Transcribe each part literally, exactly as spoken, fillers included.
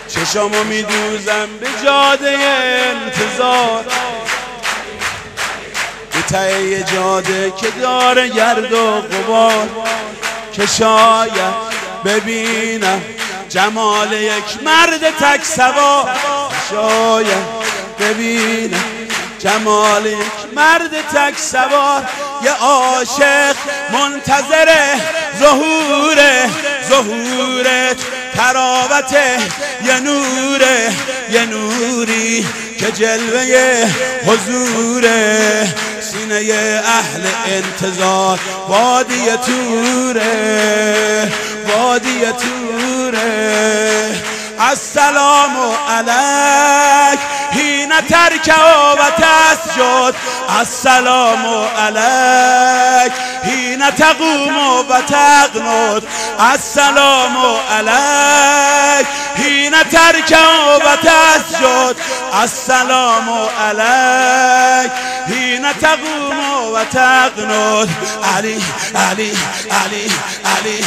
چشامو میدوزم به جاده انتظار، به ته جاده که داره گرد و غبار، که شاید ببینم جمال یک مرد تک سوار، شاید ببینم جمال یک مرد تک سوار. یه عاشق منتظر ظهور ظهورت، تراوته یه نوره یه نوری که جلوه حضوره، سینه اهل انتظار وادی توره وادی توره. السلام علیک حین ترکع و تسجد، السلام علیک حین تقوم و تقنت، السلام علیک حین ترکع و تسجد، السلام علیک حین تقوم و تقنت. علی علی علی علی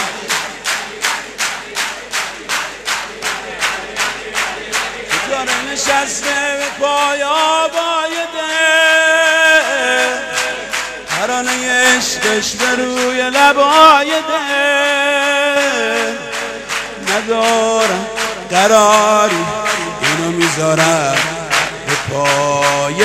نشسته به پای آبای دل، ترانه عشقش به روی لبای دل، ندارم قراری اینو میذارم به پای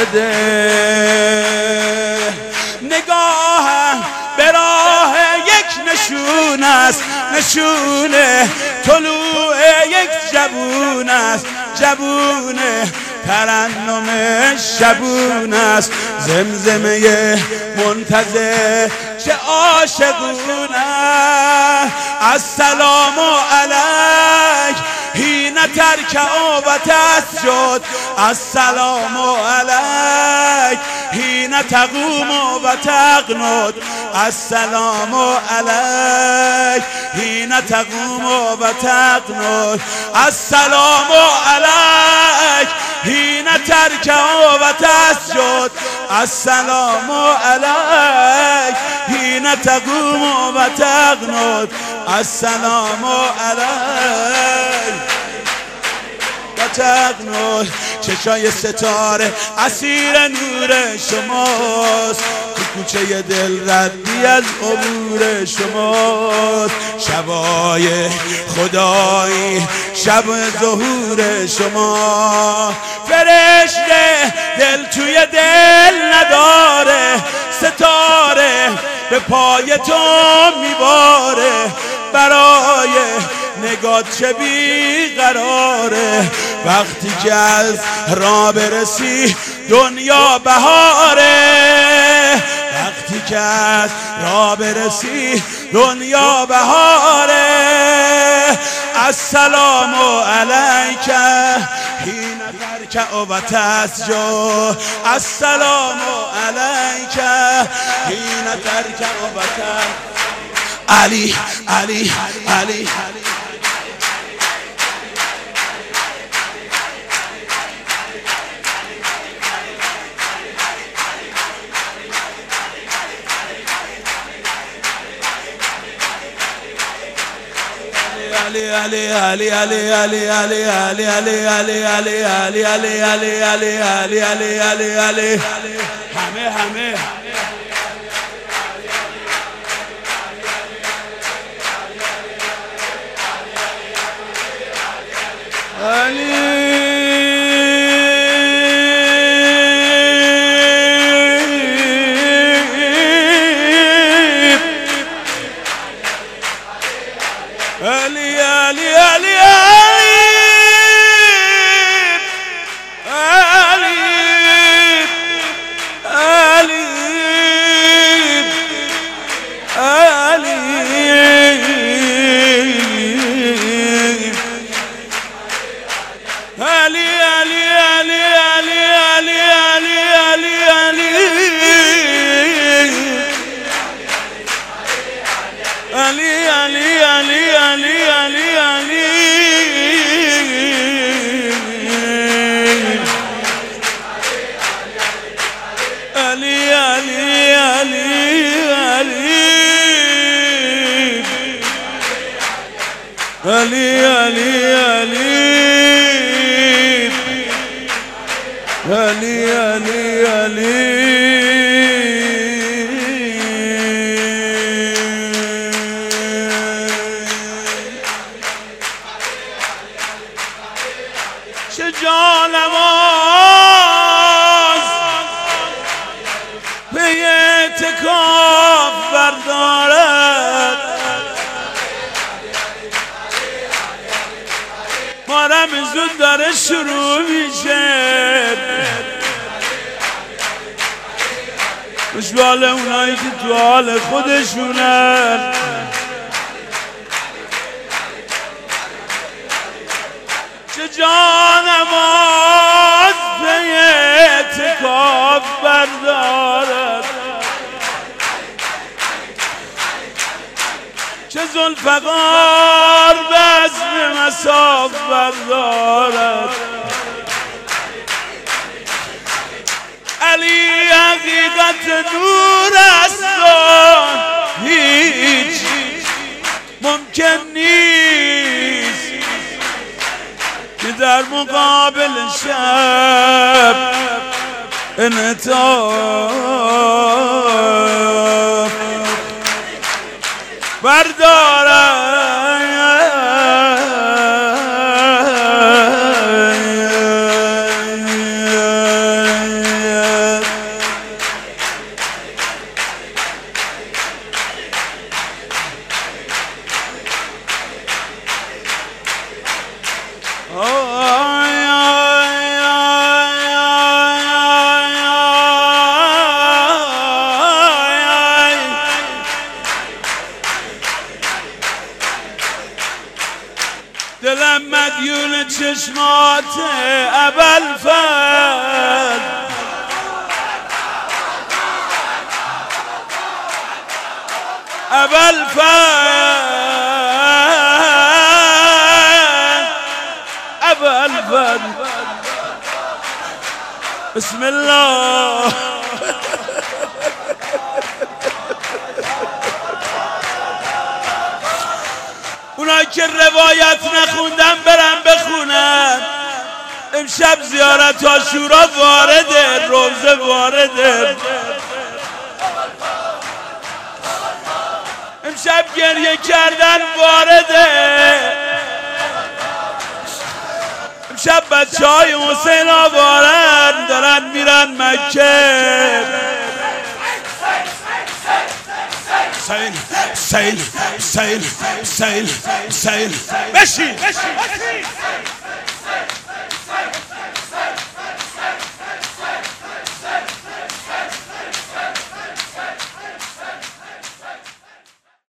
دل. نگاهم به راه یک نشون است، نشونه طلوع یک جوون است، جوونه ترنم شبون است، زمزمه منتظر چه عاشقونه. السلام علیک حین ترکع و تسجد، السلام علیک حین تقوم و تقنت، السلام علیک حین تقوم و تقنت، السلام علیک حین ترکع و تسجد، السلام علیک حین تقوم و تقنت، السلام علیک و تقنت. چشای ستاره اسیر نور شماست، تو کوچه دل ردی از عبور شماست، شبای خدایی شب ظهور شما. فرشته دل توی دل نداره، ستاره به پای تو میباره، برای نگات چه بیقراره، وقتی که از راه برسی دنیا بهاره، وقتی که از راه برسی دنیا بهاره. السلام علیک حین ترکع و تسجد، السلام علیک حین ترکع و تسجد. علی علی علی Ali Ali Ali Ali Ali Ali Ali Ali Ali Ali Ali Ali Ali Ali Ali Ali Ali Ali همه همه Ali Ali Ali Ali Ali Ali Ali Ali Ali Ali علی علی علی علی علی علی چه جانماز به اعتکاف بردارد مارم زود داره شروع میشه خوشبال اونایی که تو حال خودشونن چه جانماز به اعتکاف بردارد چه ذوالفقار بزم مصاف بردارد علی حقیقت نور است هیچ ممکن نیست که در مقابل شب انعطاف بردارد دلم مدیون چشمات ابوالفضل ابوالفضل ابوالفضل بسم الله اونایی که روایت نخوندن برن بخونن امشب زیارت عاشورا وارده روزه وارده امشب گریه کردن وارده امشب بچه های حسین آوارن دارن میرن مکه سیل سیل سیل سیل سیل بشین